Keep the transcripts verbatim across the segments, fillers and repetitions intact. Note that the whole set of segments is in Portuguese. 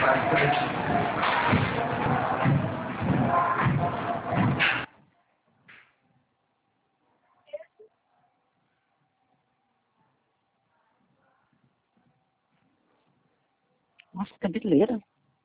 Nossa, cabeleira.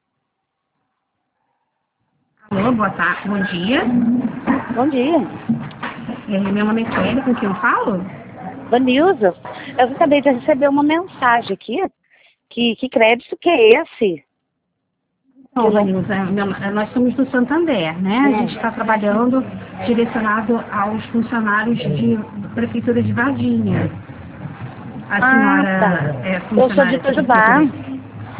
Alô, boa tarde, bom dia. Bom dia. É, meu nome é Kelly, com quem eu falo? Vanilza, eu acabei de receber uma mensagem aqui. Que, que crédito que é esse? Não, Vanilza, nós somos do Santander, né? A gente está trabalhando direcionado aos funcionários de Prefeitura de Varginha. A Ah, senhora tá. é Eu sou funcionária de da Itajubá. Prefeitura?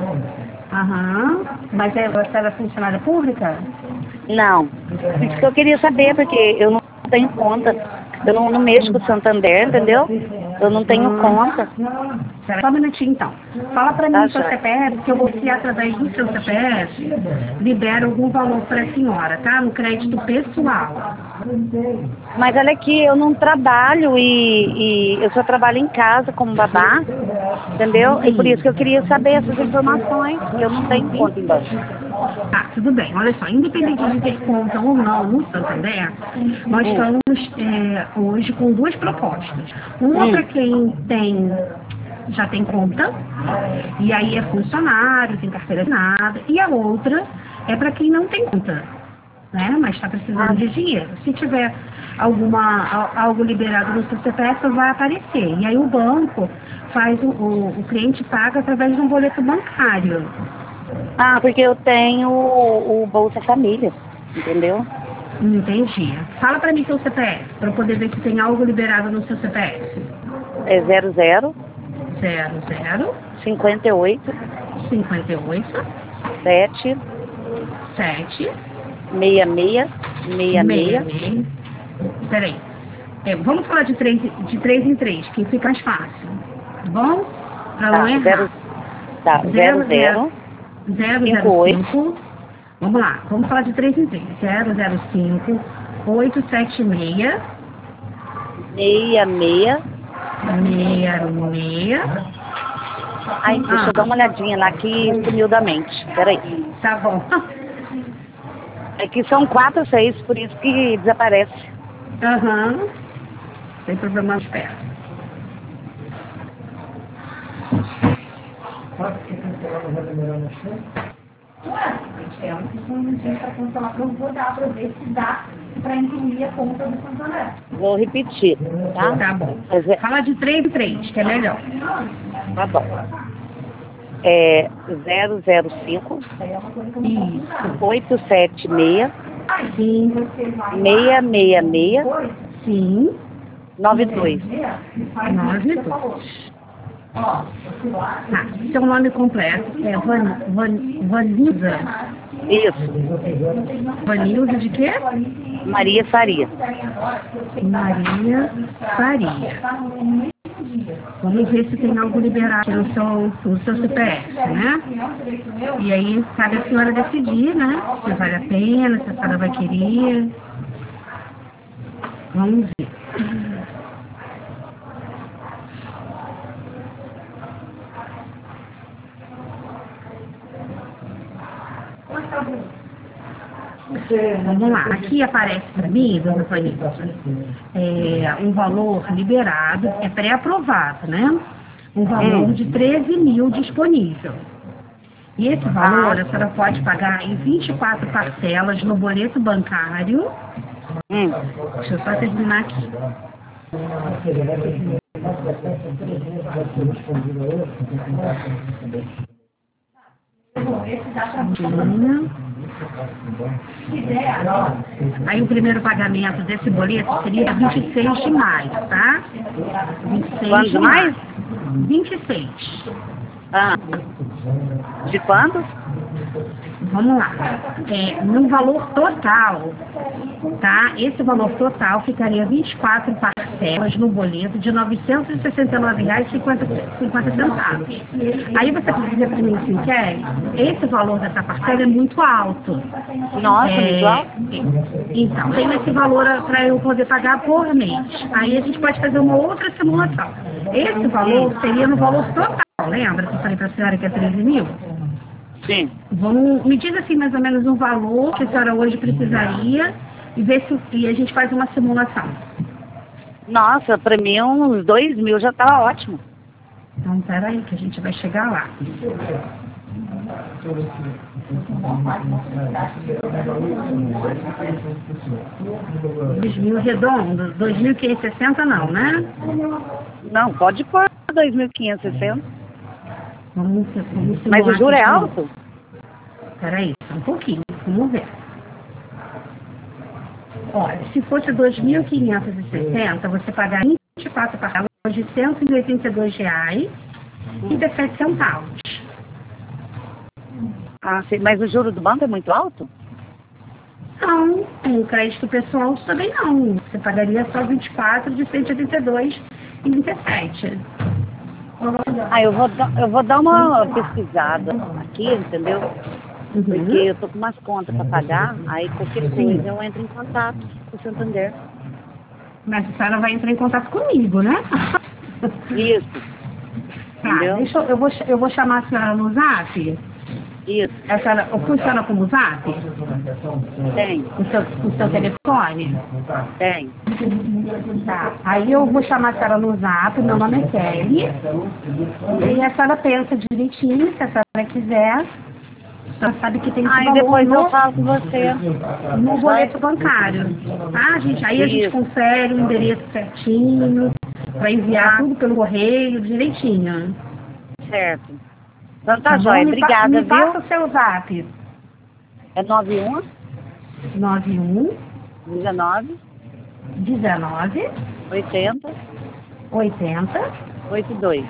Aham. Mas é, você é funcionária pública? Não. Isso que eu queria saber, porque eu não tenho conta. Eu não, não mexo com o Santander, entendeu? Eu não tenho conta. Espera só um minutinho, então. Fala pra mim Tá, o seu já. C P F, que eu vou ver através do seu C P F, libera algum valor pra senhora, tá? No crédito pessoal. Mas olha aqui, eu não trabalho e, e eu só trabalho em casa como babá, entendeu? E por isso que eu queria saber essas informações, que eu não tenho conta em banco. Tá, tudo bem. Olha só, independente de ter conta ou não no Santander, nós Hum. estamos é, hoje com duas propostas. Uma Hum. para quem tem, já tem conta, e aí é funcionário, tem carteira assinada, e a outra é para quem não tem conta, né? Mas está precisando de dinheiro. Se tiver alguma, al- algo liberado no seu C P F, vai aparecer. E aí o banco faz, o, o, o cliente paga através de um boleto bancário. Ah, porque eu tenho o, o Bolsa Família, entendeu? Entendi. Fala pra mim seu C P F, pra eu poder ver se tem algo liberado no seu C P F. É zero zero Zero, zero, cinquenta e oito cinquenta e oito, sete sete, seis seis seis meia, seis. meia. Peraí. É, vamos falar de três, de três em três, que fica mais fácil. Tá bom? Pra não Tá, errar. zero, tá, zero Zero, zero, zero zero, cinco zero, oito cinco. Vamos lá, vamos falar de três em três. Zero, zero, cinco, oito, sete, meia, seis seis. meia, meia. Ai, deixa eu dar uma olhadinha lá que sumiu da mente. Peraí. Tá bom. É que são quatro, seis, por isso que desaparece. Aham. Sem problema, espera. Eu vou dar para ver se dá para incluir a conta do Santander. Vou repetir, tá? Tá bom. Mas é- Fala de três em três, que é melhor. Tá bom. É zero zero cinco Isso. oito sete seis Sim. seis seis seis Sim. nove dois. Nove, dois. Tá. Seu nome completo é Van, Van, Vanilza. Isso. Vanilza de quê? Maria Faria. Maria Faria. Vamos ver se tem algo liberado no seu, no seu C P F, né? E aí cabe a senhora decidir, né? Se vale a pena, se a senhora vai querer. Vamos ver. Vamos lá, aqui aparece para mim, dona Vanilza, é, um valor liberado, é pré-aprovado, né? Um valor Hum. de treze mil disponível. E esse valor Ah. a senhora pode pagar em vinte e quatro parcelas no boleto bancário. Hum. Deixa eu só terminar aqui. Aí o primeiro pagamento desse boleto seria vinte e seis de maio, tá? vinte e seis Quando de mais? maio. vinte e seis. Ah. De quanto? Vamos lá. É, no valor total, tá? Esse valor total ficaria vinte e quatro parcelas no boleto de novecentos e sessenta e nove reais e cinquenta centavos. Aí você pode dizer para mim assim, Kelly, esse valor dessa parcela é muito alto. Nossa, É, muito alto. Então, tem esse valor para eu poder pagar por mês. Aí a gente pode fazer uma outra simulação. Esse valor seria no valor total, lembra que eu falei para a senhora que é treze mil? Sim. Vamos, me diz assim mais ou menos um valor que a senhora hoje precisaria e ver se e a gente faz uma simulação. Nossa, pra mim uns dois mil já tá ótimo. Então, peraí, que a gente vai chegar lá. Dois mil redondo, dois mil quinhentos e sessenta não, né? Não, pode pôr dois mil quinhentos e sessenta. Vamos, vamos simular. Mas o juro é aqui. alto? Peraí, só um pouquinho, vamos ver. Olha, se fosse dois mil quinhentos e sessenta, você pagaria vinte e quatro parcelas de cento e oitenta e dois reais e dezessete centavos. Ah, sim. Mas o juro do banco é muito alto? Não, o crédito pessoal também não. Você pagaria só vinte e quatro de cento e oitenta e dois e trinta e sete. Ah, eu vou, dar- eu vou dar uma pesquisada aqui, entendeu? Uhum. Porque eu tô com umas contas pra pagar, aí qualquer coisa eu entro em contato com o Santander. Mas a senhora vai entrar em contato comigo, né? Isso, Tá, entendeu? deixa eu, eu, vou, ch- eu vou chamar a senhora no zap. Isso, A senhora, funciona como zap? tem, O seu, o seu telefone? tem. Tá. Aí eu vou chamar a senhora no zap, meu nome é Kelly. E a senhora pensa direitinho, se a senhora quiser. A senhora sabe que tem esse Aí valor depois eu no, falo com você. no boleto bancário. Tá, gente? Aí a gente Isso. confere o endereço certinho, para enviar tudo pelo correio direitinho. Certo. Então tá, Tá bom? joia. Me, pa- Obrigada, me viu? passa o seu zap. É nove um nove um dezenove dezenove oitenta oitenta. oitenta e dois.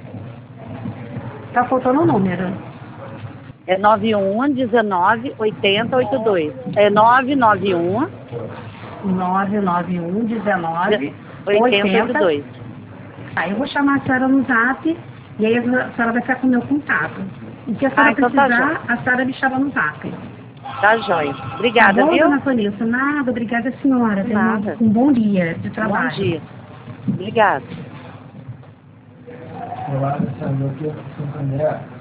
Tá faltando o número. É nove um dezenove oitenta oitenta e dois. É nove nove um nove nove um dezenove oitenta oitenta e oitenta. dois. Aí eu vou chamar a senhora no zap e aí a senhora vai ficar com o meu contato. E se a senhora Ah, então tá precisar, a senhora me chama no zap. Tá joia. Obrigada, Tá bom, viu? dona Vanessa? Nada, obrigada, senhora. Tenha um- Nada. um bom dia de trabalho. Bom dia. Obrigada. Eu acho que essa aqui é